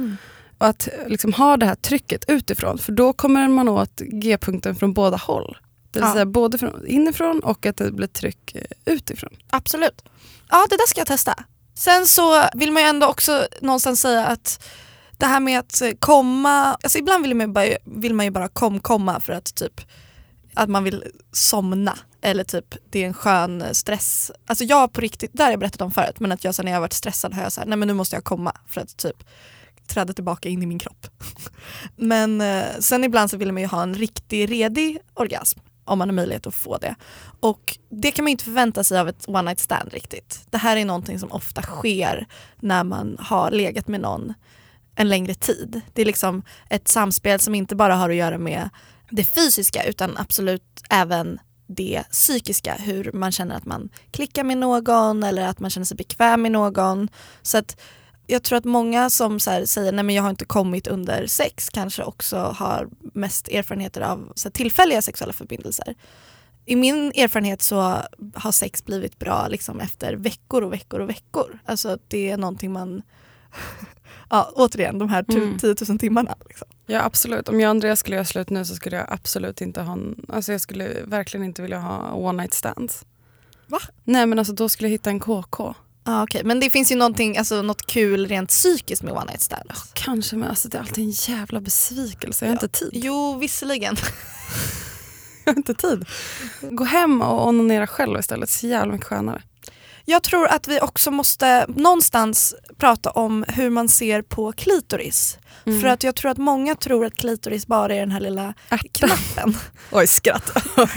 S8: Och att liksom ha det här trycket utifrån. För då kommer man åt G-punkten från båda håll. Det vill säga både inifrån och att det blir tryck utifrån.
S7: Absolut. Ja, det där ska jag testa. Sen så vill man ju ändå också någonstans säga att det här med att komma, alltså ibland vill man ju bara komma för att typ att man vill somna eller typ det är en skön stress. Alltså jag på riktigt, där har jag berättat om förut, men att jag sen när jag har varit stressad har jag så här, nej men nu måste jag komma för att typ träda tillbaka in i min kropp. Men sen ibland så vill man ju ha en riktig redig orgasm om man har möjlighet att få det. Och det kan man inte förvänta sig av ett one night stand riktigt. Det här är någonting som ofta sker när man har legat med någon en längre tid. Det är liksom ett samspel som inte bara har att göra med det fysiska utan absolut även det psykiska. Hur man känner att man klickar med någon eller att man känner sig bekväm med någon. Så att jag tror att många som så här säger nej men jag har inte kommit under sex kanske också har mest erfarenheter av så här, tillfälliga sexuella förbindelser. I min erfarenhet så har sex blivit bra liksom efter veckor och veckor och veckor. Alltså det är någonting man återigen de här 10 000 timmarna liksom.
S8: Ja absolut, om jag och Andreas skulle göra slut nu så skulle jag absolut inte ha jag skulle verkligen inte vilja ha one night stands.
S7: Va?
S8: Nej men alltså då skulle jag hitta en KK.
S7: Okej. Men det finns ju någonting, alltså något kul rent psykiskt med one night stand.
S8: Kanske, men alltså det är alltid en jävla besvikelse. Jag har inte tid.
S7: Jo, visserligen.
S8: Jag har inte tid. Gå hem och onanera själv istället. Så jävla mycket skönare.
S7: Jag tror att vi också måste någonstans prata om hur man ser på klitoris. För att jag tror att många tror att klitoris bara är den här lilla knappen.
S8: Oj, skratt.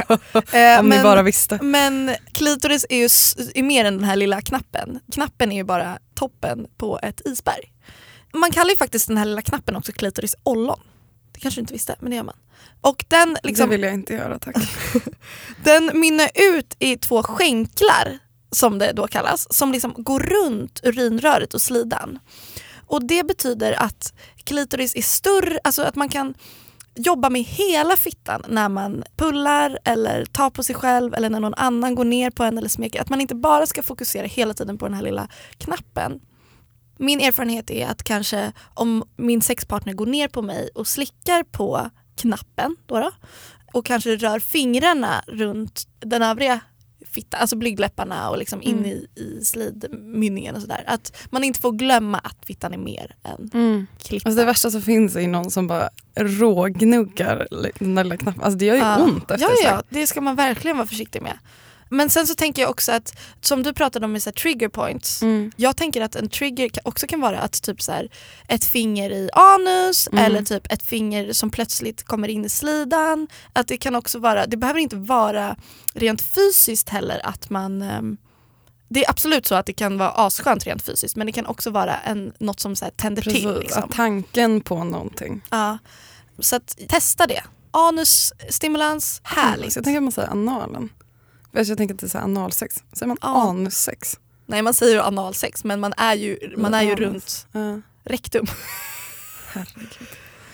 S8: Om ni bara visste.
S7: Men klitoris är ju mer än den här lilla knappen. Knappen är ju bara toppen på ett isberg. Man kallar ju faktiskt den här lilla knappen också klitorisollon. Det kanske du inte visste, men det gör man. Och den liksom,
S8: det vill jag inte göra, tack.
S7: Den mynnar ut i 2 skänklar som det då kallas, som liksom går runt urinröret och slidan. Och det betyder att klitoris är större, alltså att man kan jobba med hela fittan när man pullar eller tar på sig själv eller när någon annan går ner på en eller smeker. Att man inte bara ska fokusera hela tiden på den här lilla knappen. Min erfarenhet är att kanske om min sexpartner går ner på mig och slickar på knappen då, och kanske rör fingrarna runt den övriga fittan, alltså blygdläpparna och liksom in i slidmynningen och sådär. Att man inte får glömma att fittan är mer än klittan.
S8: Alltså det värsta som finns är någon som bara rågnuggar den där lilla knappen. Alltså det gör ju ont efter sig.
S7: Ja, det ska man verkligen vara försiktig med. Men sen så tänker jag också att, som du pratade om med så här trigger points, jag tänker att en trigger också kan vara att typ så här, ett finger i anus eller typ ett finger som plötsligt kommer in i slidan. Att det kan också vara, det behöver inte vara rent fysiskt heller att man, det är absolut så att det kan vara asskönt rent fysiskt, men det kan också vara något som så här tänder till. Liksom.
S8: Att tanken på någonting.
S7: Ja, så att testa det. Anusstimulans, härligt.
S8: Så jag tänker att man säger analen. Jag tänker att det är så här analsex. Säger man anussex?
S7: Nej, man säger ju analsex, men man är ju runt rektum.
S8: Herregud.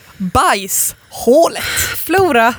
S7: Bajshålet.
S8: Flora.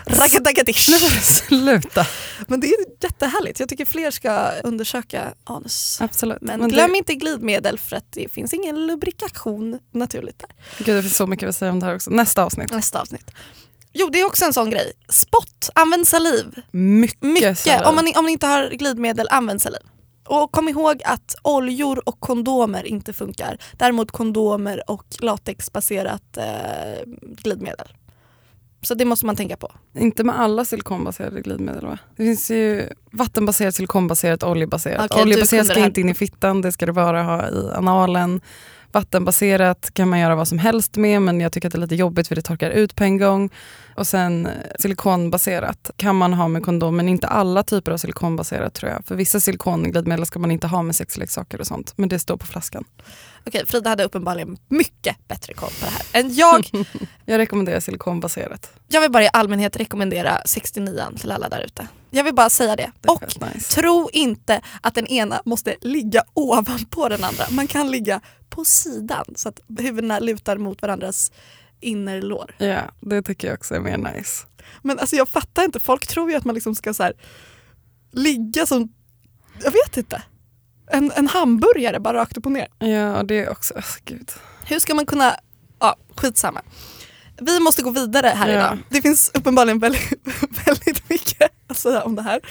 S7: Sluta. Men det är jättehärligt. Jag tycker fler ska undersöka anus.
S8: Absolut.
S7: Men glöm inte glidmedel, för att det finns ingen lubrikation naturligt där.
S8: Gud, det finns så mycket att säga om det här också. Nästa avsnitt.
S7: Jo, det är också en sån grej. Spott, använd saliv.
S8: Mycket. Saliv.
S7: Om ni inte har glidmedel, använd saliv. Och kom ihåg att oljor och kondomer inte funkar. Däremot kondomer och latexbaserat glidmedel. Så det måste man tänka på.
S8: Inte med alla silikonbaserade glidmedel, va? Det finns ju vattenbaserat, silikonbaserat, oljebaserat.
S7: Okay,
S8: oljebaserat ska inte in i fittan, det ska det bara ha i analen. Vattenbaserat kan man göra vad som helst med, men jag tycker att det är lite jobbigt för det torkar ut på en gång. Och sen silikonbaserat kan man ha med kondom, men inte alla typer av silikonbaserat tror jag. För vissa silikonglidmedel ska man inte ha med sexleksaker och sånt, men det står på flaskan.
S7: Okej, Frida hade uppenbarligen mycket bättre koll på det här än jag.
S8: Jag rekommenderar silikonbaserat.
S7: Jag vill bara i allmänhet rekommendera 69 till alla där ute. Jag vill bara säga det. Och tro inte att den ena måste ligga ovanpå den andra. Man kan ligga på sidan så att huvudena lutar mot varandras innerlår.
S8: Ja, det tycker jag också är mer nice.
S7: Men alltså jag fattar inte. Folk tror ju att man liksom ska så här ligga som, jag vet inte, en hamburgare bara rakt upp och ner.
S8: Ja, det är också, gud.
S7: Hur ska man kunna, skitsamma. Vi måste gå vidare här idag. Det finns uppenbarligen väldigt mycket att säga om det här.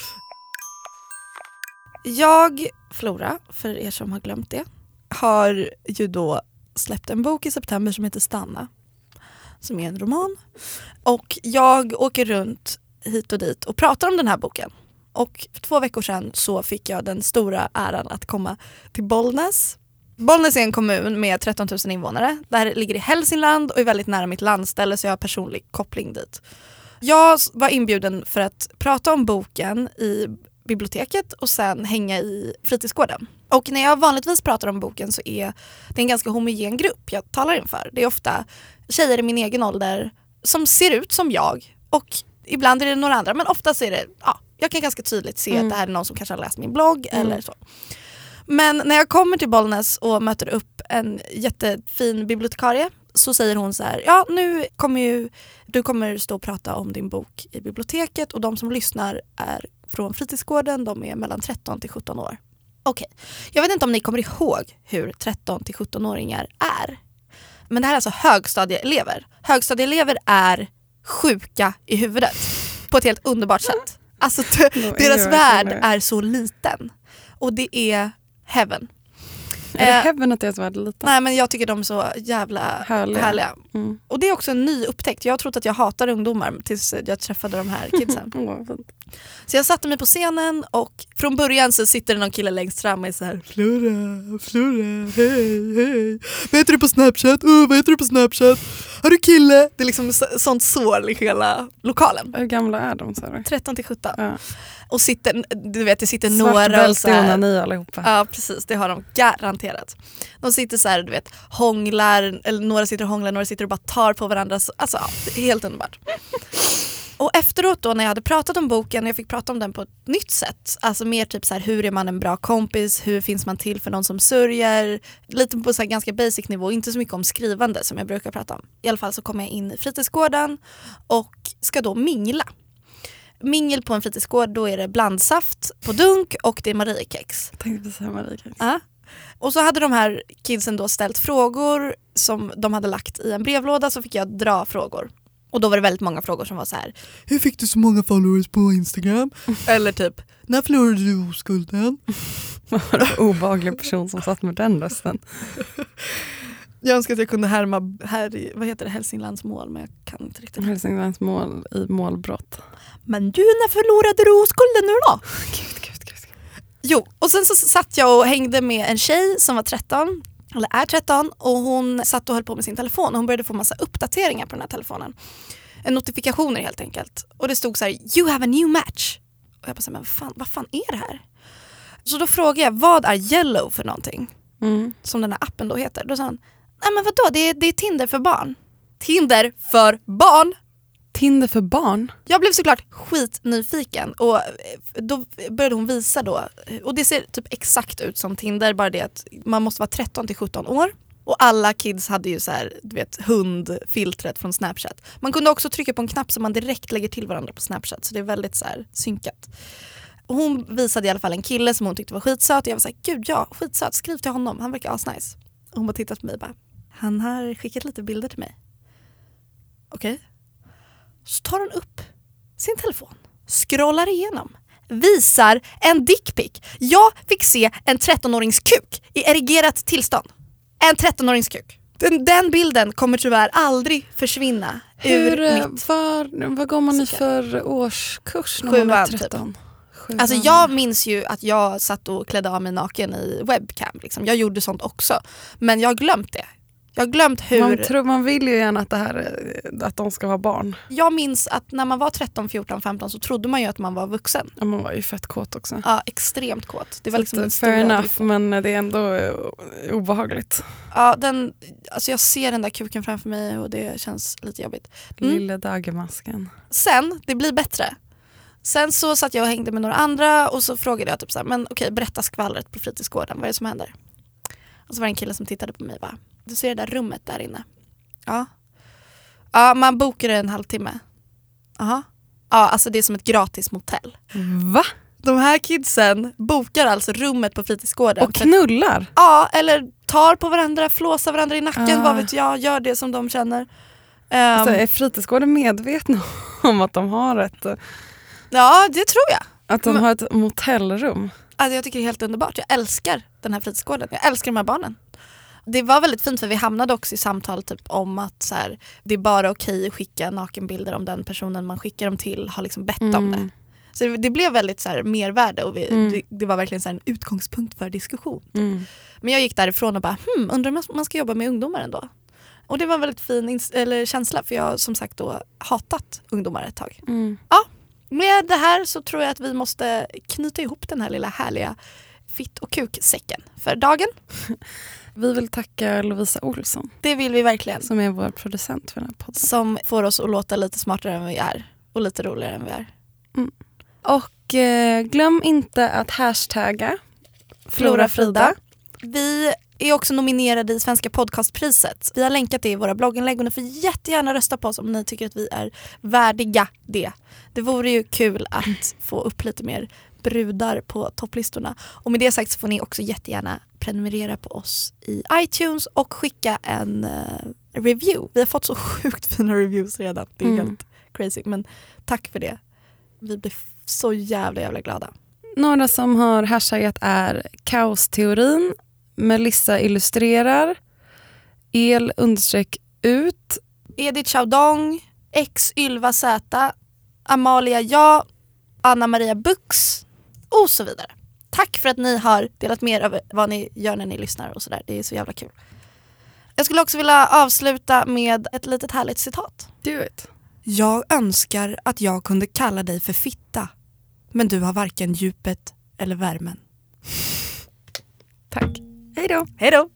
S7: Jag, Flora, för er som har glömt det, har ju då släppt en bok i september som heter Stanna. Som är en roman. Och jag åker runt hit och dit och pratar om den här boken. Och för 2 veckor sedan så fick jag den stora äran att komma till Bollnäs. Bollnäs är en kommun med 13 000 invånare. Där ligger i Hälsingland och är väldigt nära mitt landställe, så jag har personlig koppling dit. Jag var inbjuden för att prata om boken i biblioteket och sen hänga i fritidsgården. Och när jag vanligtvis pratar om boken så är det en ganska homogen grupp jag talar inför. Det är ofta tjejer i min egen ålder som ser ut som jag, och ibland är det några andra, men oftast är det, jag kan ganska tydligt se att det här är någon som kanske har läst min blogg eller så. Men när jag kommer till Bollnäs och möter upp en jättefin bibliotekarie så säger hon så här: nu kommer du kommer stå och prata om din bok i biblioteket, och de som lyssnar är från fritidsgården, de är mellan 13 till 17 år. Okej, jag vet inte om ni kommer ihåg hur 13 till 17-åringar är. Men det här är alltså högstadieelever. Högstadieelever är sjuka i huvudet på ett helt underbart sätt. Alltså deras värld är så liten. Och det är heaven.
S8: Är det heaven att deras värld är liten?
S7: Nej, men jag tycker de är så jävla härliga. Och det är också en ny upptäckt. Jag har trott att jag hatar ungdomar tills jag träffade de här kidsen. Så jag satte mig på scenen, och från början så sitter det någon kille längst fram och är så här: Flora, hej. Vad heter du på Snapchat? Vad heter du på Snapchat? Har du kille? Det är liksom sånt sår i hela lokalen.
S8: Hur gamla är de?
S7: 13 till 17.
S8: Ja.
S7: Och det sitter några och så här,
S8: ni allihopa.
S7: Ja, precis, det har de garanterat. De sitter så här, du vet, hånglar, eller några sitter och hånglar, några sitter och bara tar på varandra. Alltså, helt underbart. Och efteråt då när jag hade pratat om boken och jag fick prata om den på ett nytt sätt, alltså mer typ så här, hur är man en bra kompis, hur finns man till för någon som sörjer, lite på så här ganska basic nivå, inte så mycket om skrivande som jag brukar prata om. I alla fall så kommer jag in i fritidsgården och ska då mingla. Mingel på en fritidsgård, då är det blandsaft på dunk och det är Mariekex.
S8: Jag tänkte säga Mariekex.
S7: Ja. Och så hade de här kidsen då ställt frågor som de hade lagt i en brevlåda, så fick jag dra frågor. Och då var det väldigt många frågor som var så här: hur fick du så många followers på Instagram? Eller typ, när förlorade du oskulden?
S8: Vad var det för obehaglig person som satt med den rösten?
S7: Jag önskar att jag kunde härma vad heter det, Hälsinglands mål, men jag kan inte riktigt.
S8: Hälsinglands mål i målbrott.
S7: Men du, när förlorade du oskulden nu då?
S8: Gud.
S7: Jo, och sen så satt jag och hängde med en tjej som var 13, eller är 13, och hon satt och höll på med sin telefon och hon började få massa uppdateringar på den här telefonen. Notifikationer helt enkelt. Och det stod så här: you have a new match. Och jag bara så här, men vad fan är det här? Så då frågade jag, vad är Yellow för någonting? Som den här appen då heter. Då sa han, nej men vadå, det är Tinder för barn. Tinder för barn?
S8: Tinder för barn?
S7: Jag blev såklart skitnyfiken och då började hon visa då, och det ser typ exakt ut som Tinder, bara det att man måste vara 13 till 17 år och alla kids hade ju så här, du vet, hundfiltret från Snapchat. Man kunde också trycka på en knapp som man direkt lägger till varandra på Snapchat, så det är väldigt så här synkat. Och hon visade i alla fall en kille som hon tyckte var skitsöt och jag var så här, gud ja, skitsöt, skriv till honom, han verkar asnice. Och hon bara tittat på mig och bara, han har skickat lite bilder till mig. Okej. Så tar hon upp sin telefon, scrollar igenom, visar en dickpic. Jag fick se en 13-årings kuk i erigerat tillstånd. En 13-årings kuk. Den bilden kommer tyvärr aldrig försvinna ur mitt...
S8: Vad går man i för årskurs när man är 13?
S7: Typ. Alltså jag minns ju att jag satt och klädde av mig naken i webcam. Liksom. Jag gjorde sånt också. Men jag har glömt det. Jag har glömt hur...
S8: Man vill ju gärna att de ska vara barn.
S7: Jag minns att när man var 13, 14, 15 så trodde man ju att man var vuxen.
S8: Ja, man var ju fett kåt också.
S7: Ja, extremt kåt. Det var liksom en
S8: fair enough, men det är ändå obehagligt.
S7: Ja, alltså jag ser den där kuken framför mig och det känns lite jobbigt.
S8: Lilla dagermasken.
S7: Sen, det blir bättre. Sen så satt jag och hängde med några andra och så frågade jag typ så här, men okej, berätta skvallret på fritidsgården. Vad är det som händer? Och så var det en kille som tittade på mig och bara, du ser det där rummet där inne? Ja. Ja, man bokar en halvtimme. Aha. Ja, alltså det är som ett gratis motell.
S8: Va?
S7: De här kidsen bokar alltså rummet på fritidsgården.
S8: Och knullar?
S7: Ja, eller tar på varandra, flåsar varandra i nacken, vad vet jag, gör det som de känner.
S8: Alltså, är fritidsgården medvetna om att de har ett...
S7: Ja, det tror jag.
S8: Att de har ett motellrum?
S7: Alltså, jag tycker det är helt underbart. Jag älskar den här fritidsgården. Jag älskar de här barnen. Det var väldigt fint för vi hamnade också i samtal typ om att så här, det är bara okej att skicka nakenbilder om den personen man skickar dem till har liksom bett om det. Så det blev väldigt så här, mervärde och det var verkligen så här, en utgångspunkt för diskussion. Typ. Men jag gick därifrån och bara, undrar om man ska jobba med ungdomar ändå. Och det var en väldigt fin känsla för jag som sagt då hatat ungdomar ett tag. Ja, med det här så tror jag att vi måste knyta ihop den här lilla härliga fitt- och kuksäcken för dagen.
S8: Vi vill tacka Lovisa Olsson.
S7: Det vill vi verkligen.
S8: Som är vår producent för den här podden.
S7: Som får oss att låta lite smartare än vi är. Och lite roligare än vi är.
S8: Och glöm inte att hashtagga Florafrida.
S7: Vi är också nominerade i Svenska podcastpriset. Vi har länkat det i våra blogginlägg och ni får jättegärna rösta på oss om ni tycker att vi är värdiga det. Det vore ju kul att få upp lite mer brudar på topplistorna. Och med det sagt så får ni också jättegärna prenumerera på oss i iTunes och skicka en review. Vi har fått så sjukt fina reviews redan. Det är helt crazy. Men tack för det. Vi blir så jävla glada.
S8: Några som har hashtaggat är Kaosteorin, Melissa illustrerar, El_ut,
S7: Edith Chaudong, X Ylva Z, Amalia Ja, Anna Maria Bux och så vidare. Tack för att ni har delat med er av vad ni gör när ni lyssnar och sådär. Det är så jävla kul. Jag skulle också vilja avsluta med ett litet härligt citat.
S8: Do it.
S7: Jag önskar att jag kunde kalla dig för fitta, men du har varken djupet eller värmen.
S8: Tack. Hej då.
S7: Hej då.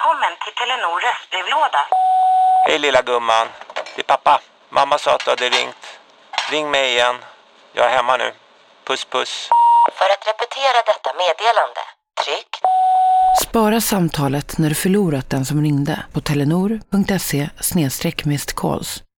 S1: Välkommen till Telenor röstbrevlåda.
S2: Hej lilla gumman. Det är pappa. Mamma sa att du hade ringt. Ring mig igen. Jag är hemma nu. Puss puss.
S1: För att repetera detta meddelande, tryck.
S3: Spara samtalet när du förlorat den som ringde på telenor.se/missed calls.